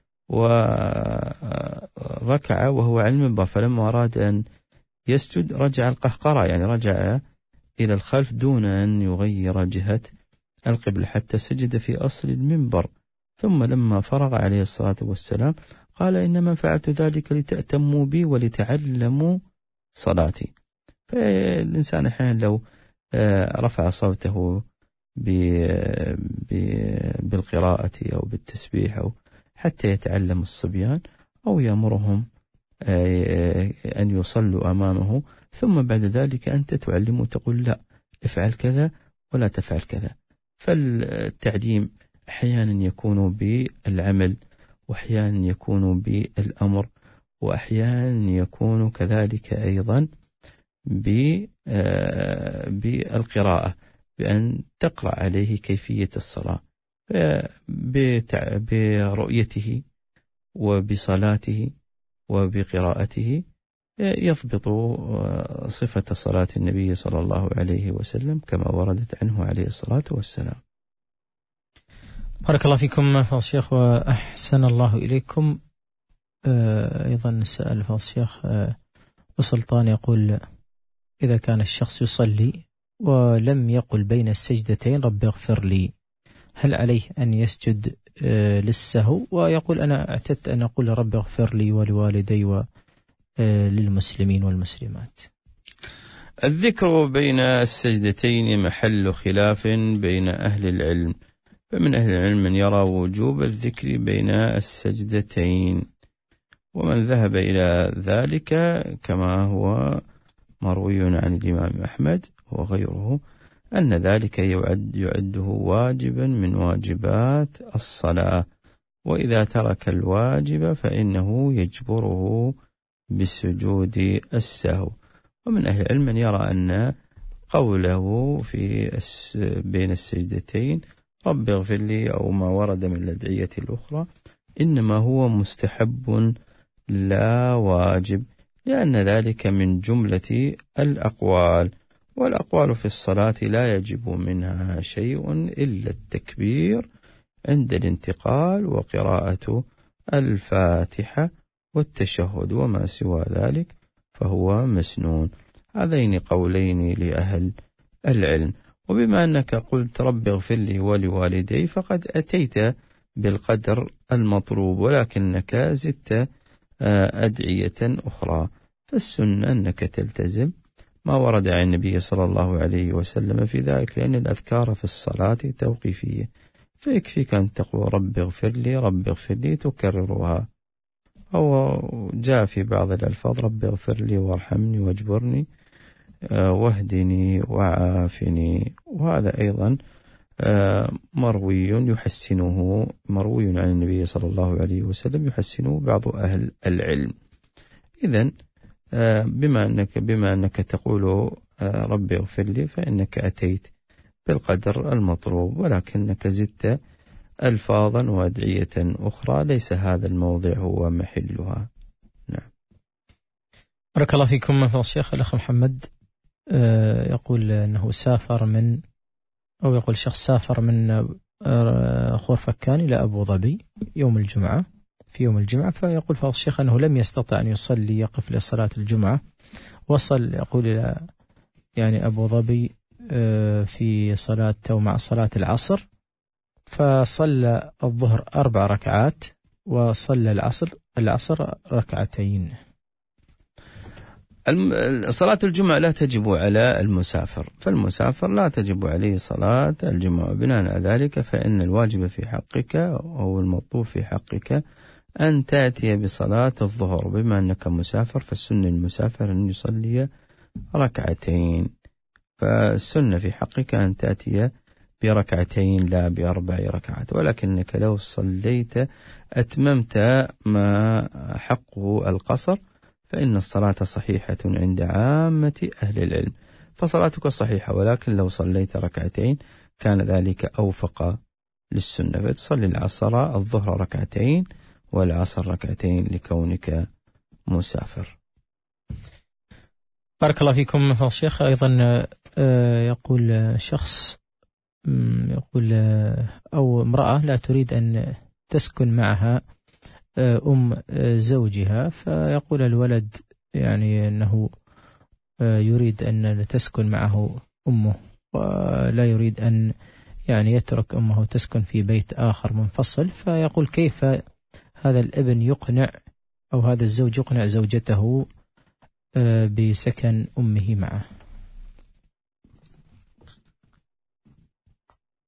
وركع وهو على المنبر، فلما أراد أن يسجد رجع القهقرة، يعني رجع إلى الخلف دون أن يغير جهة القبلة حتى سجد في أصل المنبر. ثم لما فرغ عليه الصلاة والسلام قال إنما فعلت ذلك لتأتموا بي ولتعلموا صلاتي. فالإنسان أحيانا لو رفع صوته بالقراءة أو بالتسبيح أو حتى يتعلم الصبيان، أو يأمرهم أن يصلوا أمامه، ثم بعد ذلك أنت تعلمه وتقول لا افعل كذا ولا تفعل كذا. فالتعليم أحيانا يكون بالعمل، وأحيانا يكون بالأمر، وأحيانا يكون كذلك أيضا بالقراءة، بأن تقرأ عليه كيفية الصلاة برؤيته وبصلاته وبقراءته يضبط صفة صلاة النبي صلى الله عليه وسلم كما وردت عنه عليه الصلاة والسلام. بارك الله فيكم فضل الشيخ وأحسن الله إليكم. أيضا سأل فضل الشيخ وسلطان يقول: إذا كان الشخص يصلي ولم يقل بين السجدتين رب اغفر لي، هل عليه أن يسجد للسهو؟ ويقول: أنا اعتدت أن أقول رب اغفر لي ولوالدي وللمسلمين والمسلمات. الذكر بين السجدتين محل خلاف بين أهل العلم، فمن أهل العلم من يرى وجوب الذكر بين السجدتين، ومن ذهب إلى ذلك كما هو مروي عن الإمام أحمد وغيره أن ذلك يعده واجبا من واجبات الصلاة، وإذا ترك الواجب فإنه يجبره بالسجود السهو. ومن أهل العلم من يرى أن قوله بين السجدتين رب اغفر لي أو ما ورد من الأدعية الأخرى إنما هو مستحب لا واجب، لأن ذلك من جملة الأقوال، والأقوال في الصلاة لا يجب منها شيء إلا التكبير عند الانتقال وقراءة الفاتحة والتشهد، وما سوى ذلك فهو مسنون. هذين قولين لأهل العلم. وبما أنك قلت رب اغفر لي ولوالدي فقد أتيت بالقدر المطلوب، ولكنك زدت أدعية أخرى، فالسنة أنك تلتزم ما ورد عن النبي صلى الله عليه وسلم في ذلك، لأن الأذكار في الصلاة توقيفية، فيكفيك أن تقول رب اغفر لي رب اغفر لي تكررها، أو جاء في بعض الألفاظ رب اغفر لي وارحمني واجبرني واهدني وعافني، وهذا أيضا مروي عن النبي صلى الله عليه وسلم يحسنه بعض أهل العلم. إذن بما أنك تقول رب اغفر لي فإنك أتيت بالقدر المطلوب، ولكنك زدت ألفاظا وأدعية أخرى ليس هذا الموضع هو محلها. نعم. بارك الله فيكم فضل الشيخ. الأخ محمد يقول أنه سافر شخص سافر من خورفكان إلى أبو ظبي في يوم الجمعة، فيقول فضل الشيخ أنه لم يستطع أن يصلي يقف لصلاة الجمعة، وصل يقول إلى أبو ظبي في صلاة أو مع صلاة العصر، فصلى الظهر 4 ركعات وصلى العصر 2 ركعات. صلاة الجمعة لا تجب على المسافر، فالمسافر لا تجب عليه صلاة الجمعة، بناء على ذلك فإن الواجب في حقك أو المطلوب في حقك أن تأتي بصلاة الظهر، بما أنك مسافر فالسنة المسافر أن يصلي 2 فالسنة في حقك أن تأتي ب2 لا ب4 ركعات، ولكنك لو صليت أتممت ما حقه القصر فإن الصلاة صحيحة عند عامة أهل العلم، فصلاتك صحيحة، ولكن لو صليت 2 كان ذلك أوفق للسنة، فتصلي الظهر 2 والعصر 2 لكونك مسافر. بارك الله فيكم فضل الشيخ. أيضا يقول شخص أو امرأة لا تريد أن تسكن معها زوجها، فيقول الولد أنه يريد أن تسكن معه أمه، ولا يريد أن يترك أمه تسكن في بيت آخر منفصل، فيقول كيف هذا الابن يقنع أو هذا الزوج يقنع زوجته بسكن أمه معه؟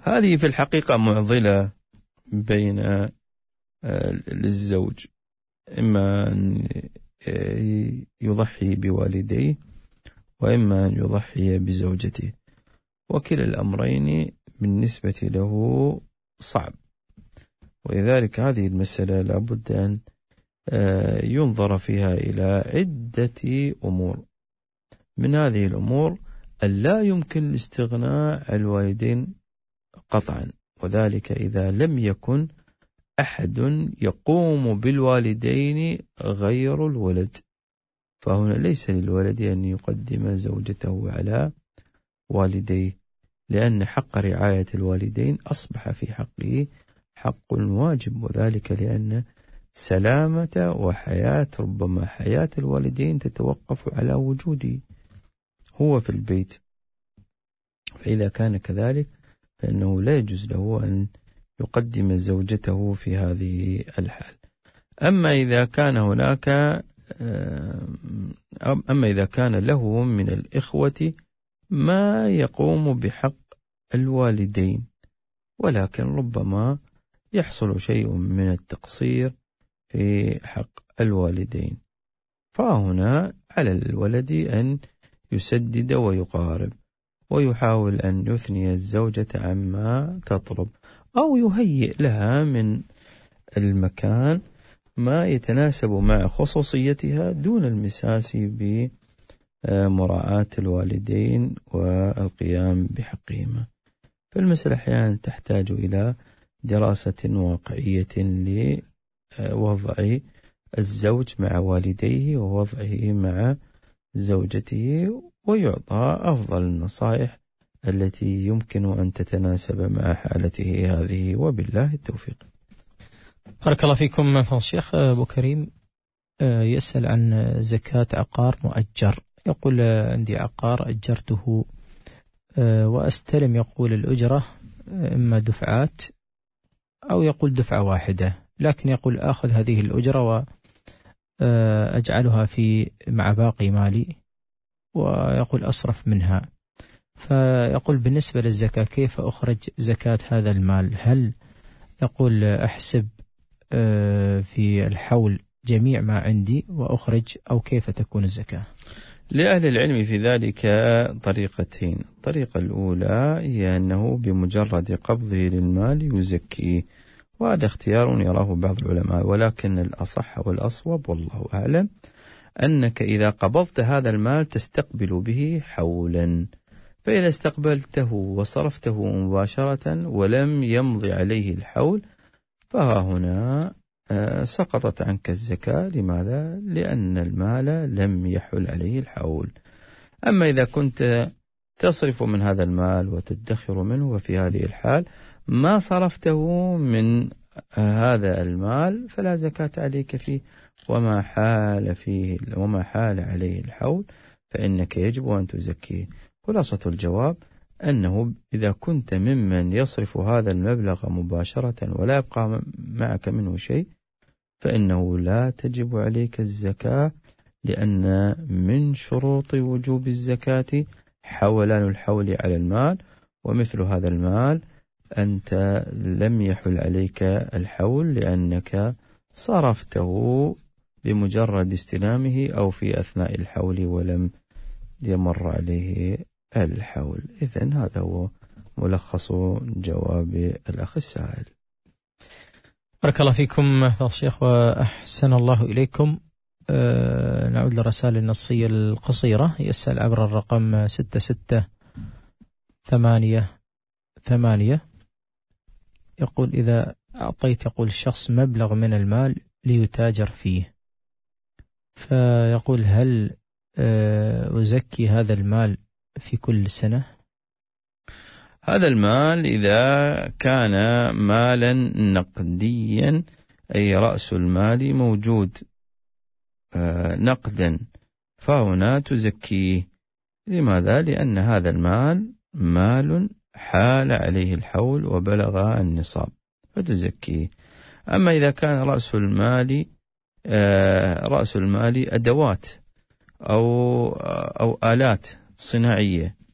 هذه في الحقيقة معضلة بين الزوج، إما أن يضحي بوالديه وإما أن يضحي بزوجته، وكلا الأمرين بالنسبة له صعب. ولذلك هذه المسألة لابد أن ينظر فيها إلى عدة أمور. من هذه الأمور أن لا يمكن الاستغناء عن الوالدين قطعا، وذلك إذا لم يكن أحد يقوم بالوالدين غير الولد، فهنا ليس للولد أن يقدم زوجته على والديه، لأن حق رعاية الوالدين أصبح في حقه حق واجب، وذلك لأن سلامة وحياة ربما حياة الوالدين تتوقف على وجوده هو في البيت. فإذا كان كذلك فإنه لا يجوز له أن يقدم زوجته في هذه الحال. أما إذا كان له من الإخوة ما يقوم بحق الوالدين، ولكن ربما يحصل شيء من التقصير في حق الوالدين، فهنا على الولد أن يسدد ويقارب، ويحاول أن يثني الزوجة عما تطلب، أو يهيئ لها من المكان ما يتناسب مع خصوصيتها دون المساس بمراعاة الوالدين والقيام بحقهما. فالمسألة أحيانا تحتاج إلى دراسة واقعية لوضع الزوج مع والديه ووضعه مع زوجته، ويعطى أفضل النصائح التي يمكن أن تتناسب مع حالته هذه، وبالله التوفيق. بارك الله فيكم فضل الشيخ. أبو كريم يسأل عن زكاة عقار مؤجر، يقول عندي عقار أجرته وأستلم، يقول الأجرة إما دفعات أو يقول دفعة واحدة، لكن يقول آخذ هذه الأجرة وأجعلها مع باقي مالي، ويقول أصرف منها. فيقول بالنسبة للزكاة كيف أخرج زكاة هذا المال؟ هل يقول أحسب في الحول جميع ما عندي وأخرج، أو كيف تكون الزكاة؟ لأهل العلم في ذلك طريقتين. الطريقة الأولى هي أنه بمجرد قبضه للمال يزكيه، وهذا اختيار يراه بعض العلماء، ولكن الأصح والأصوب والله أعلم أنك إذا قبضت هذا المال تستقبل به حولا، فإذا استقبلته وصرفته مباشرة ولم يمضي عليه الحول فهنا سقطت عنك الزكاة. لماذا؟ لأن المال لم يحل عليه الحول. أما إذا كنت تصرف من هذا المال وتدخر منه، وفي هذه الحال ما صرفته من هذا المال فلا زكاة عليك فيه، وما حال عليه الحول فإنك يجب أن تزكيه. خلاصة الجواب أنه إذا كنت ممن يصرف هذا المبلغ مباشرة ولا يبقى معك منه شيء فإنه لا تجب عليك الزكاة، لأن من شروط وجوب الزكاة حولان الحول على المال، ومثل هذا المال أنت لم يحل عليك الحول لأنك صرفته بمجرد استلامه أو في أثناء الحول ولم يمر عليه الحول. إذن هذا هو ملخص جواب الأخ السائل. بارك الله فيكم فضل الشيخ وأحسن الله إليكم. نعود للرسائل النصية القصيرة. يسأل عبر الرقم 6688، يقول إذا أعطيت الشخص مبلغ من المال ليتاجر فيه، فيقول هل أزكي هذا المال في كل سنة؟ هذا المال إذا كان مالا نقديا أي رأس المال موجود نقدا فهنا تزكيه. لماذا؟ لأن هذا المال مال حال عليه الحول وبلغ النصاب فتزكيه. أما إذا كان رأس المال أدوات أو آلات صناعية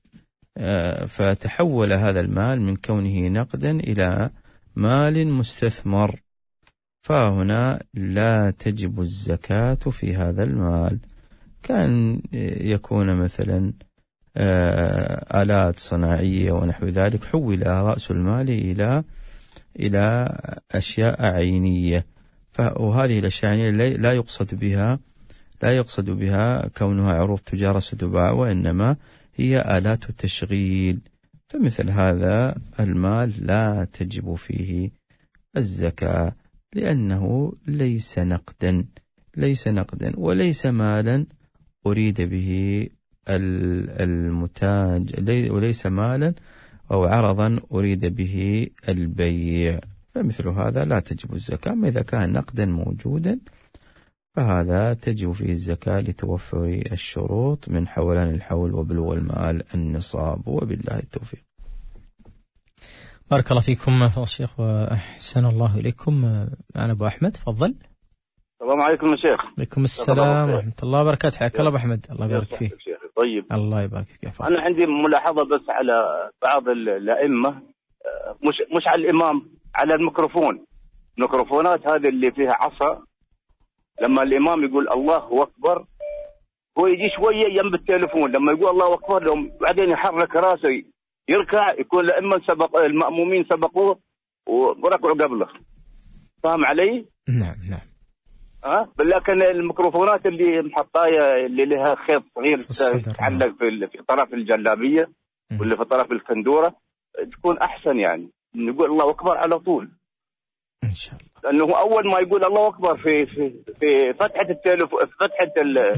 فتحول هذا المال من كونه نقدا إلى مال مستثمر، فهنا لا تجب الزكاة في هذا المال. كان يكون مثلا آلات صناعية ونحو ذلك، حول رأس المال إلى أشياء عينية، وهذه الأشياء العينية لا يقصد بها كونها عروض تجارة ستباع، وإنما هي آلات تشغيل. فمثل هذا المال لا تجب فيه الزكاة، لأنه ليس نقدا وليس مالا أريد به المتاج، وليس مالا أو عرضا أريد به البيع، فمثل هذا لا تجب الزكاة. ما إذا كان نقدا موجودا فهذا تجب فيه الزكاة لتوفر الشروط من حولان الحول وبلوغ المال النصاب، وبالله التوفيق. بارك الله فيكم فضل الشيخ وأحسن الله إليكم. معنا أبو أحمد، تفضل. السلام عليكم يا شيخ. عليكم السلام ورحمة الله وبركاته. حياك الله أبو أحمد، الله يبارك فيك. طيب، الله يبارك فيك. أنا عندي ملاحظة بس على بعض الأئمة، مش على الإمام، على الميكروفونات هذه اللي فيها عصا، لما الإمام يقول الله أكبر هو يجي شوية جنب التليفون، لما يقول الله أكبر بعدين يحرك راسه يركع، يكون الأئمة المأمومين سبقوه وركعوا قبله. فاهم علي؟ نعم. لكن الميكروفونات اللي محطاية اللي لها خيط صغير تعلق في طرف الجلابية واللي في طرف الكندورة تكون أحسن، يعني نقول الله أكبر على طول إن شاء الله، لأنه أول ما يقول الله أكبر في فتحة التليفون، في فتحة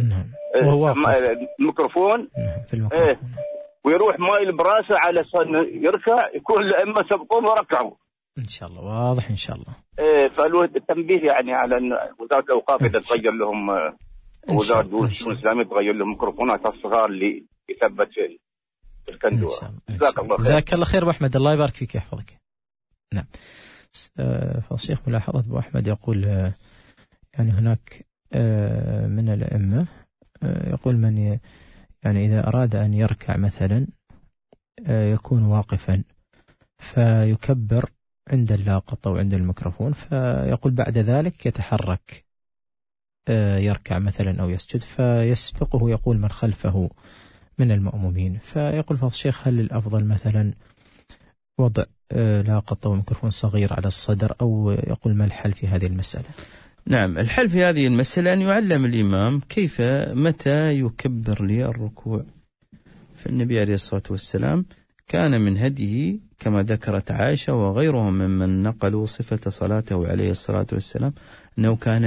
الميكروفون، في الميكروفون. ويروح مايل براسه على يركع، يكون الأئمة سبقوه وركعوا إن شاء الله. واضح إن شاء الله. فالتنبيه يعني على أن وزارة الأوقاف إذا تغير لهم، وزارة الشؤون الإسلامية تغير لهم ميكروفونات الصغار اللي يثبت في الكندورة. جزاك الله خير. جزاك الله خير أبو أحمد، الله يبارك فيك ويحفظك. نعم. فالشيخ ملاحظة أبو أحمد يقول يعني هناك من الأئمة يقول من يعني إذا أراد أن يركع مثلا يكون واقفا فيكبر عند اللاقط أو عند الميكروفون، فيقول بعد ذلك يتحرك يركع مثلا أو يسجد فيسبقه يقول من خلفه من المأمومين. فيقول فضل الشيخ هل الأفضل مثلا وضع لاقط أو ميكروفون صغير على الصدر، أو يقول ما الحل في هذه المسألة؟ نعم، الحل في هذه المسألة أن يعلم الإمام متى يكبر للركوع. فالنبي عليه الصلاة والسلام كان من هديه كما ذكرت عائشة وغيرهم ممن نقلوا صفة صلاته عليه الصلاة والسلام أنه كان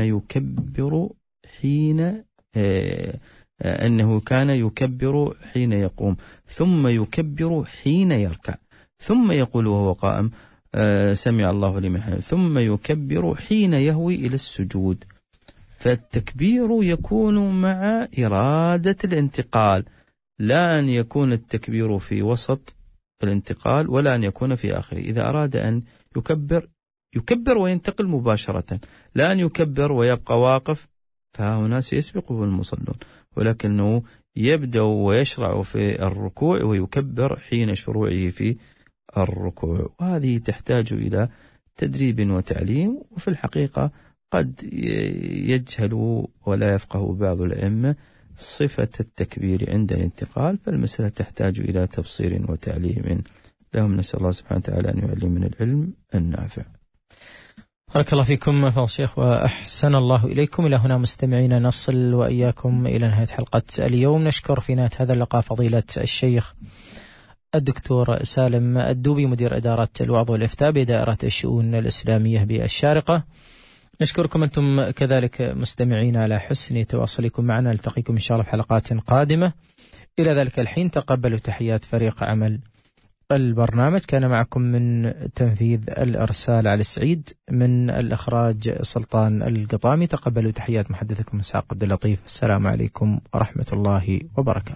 يكبر حين يقوم، ثم يكبر حين يركع، ثم يقول وهو قائم سمع الله لمن حمده، ثم يكبر حين يهوي إلى السجود. فالتكبير يكون مع إرادة الانتقال، لا أن يكون التكبير في وسط الانتقال ولا أن يكون في آخره. إذا أراد أن يكبر وينتقل مباشرة، لا أن يكبر ويبقى واقف، فهنا سيسبقه المصلون، ولكنه يبدأ ويشرع في الركوع ويكبر حين شروعه في الركوع. وهذه تحتاج إلى تدريب وتعليم، وفي الحقيقة قد يجهل ولا يفقه بعض الأئمة صفة التكبير عند الانتقال، فالمسألة تحتاج إلى تبصير وتعليم لهم. نسأل الله سبحانه وتعالى أن يعلمنا العلم النافع. بارك الله فيكم فضل الشيخ وأحسن الله إليكم. إلى هنا مستمعين نصل وإياكم إلى نهاية حلقة اليوم. نشكر في نهاية هذا اللقاء فضيلة الشيخ الدكتور سالم الدوبي مدير إدارة الوعظ والإفتاء بدائرة الشؤون الإسلامية بالشارقة. نشكركم أنتم كذلك مستمعين على حسن تواصلكم معنا. نلتقيكم إن شاء الله في حلقات قادمة. إلى ذلك الحين تقبلوا تحيات فريق عمل البرنامج. كان معكم من تنفيذ الإرسال علي السعيد، من الإخراج سلطان القطامي. تقبلوا تحيات محدثكم إسحاق عبد اللطيف. السلام عليكم ورحمة الله وبركاته.